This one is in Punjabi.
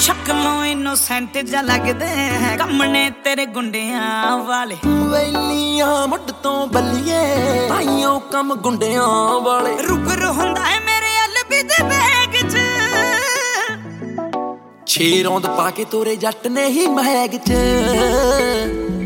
ਸ਼ਕਲੋਂ ਇਨੋਸੈਂਟ ਜਾ ਲੱਗਦੇ ਹੈ ਕੰਮ ਨੇ ਤੇਰੇ ਗੁੰਡਿਆਂ ਵਾਲੇ ਵੈਲੀਆਂ ਮੁੱਢ ਤੋਂ ਬੱਲੀਏ ਭਾਈਓ ਕੰਮ ਗੁੰਡਿਆਂ ਵਾਲੇ ਰੁਗਰ ਹੁੰਦਾ ਹੈ ਮੇਰੇ ਅਲਬੀ ਦੇ ਬੈਗ 'ਚ 6 ਰੌਂਦ ਪਾ ਕੇ ਤੋਰੇ ਜੱਟ ਨੇ ਹੀ ਮਹਿਗ 'ਚ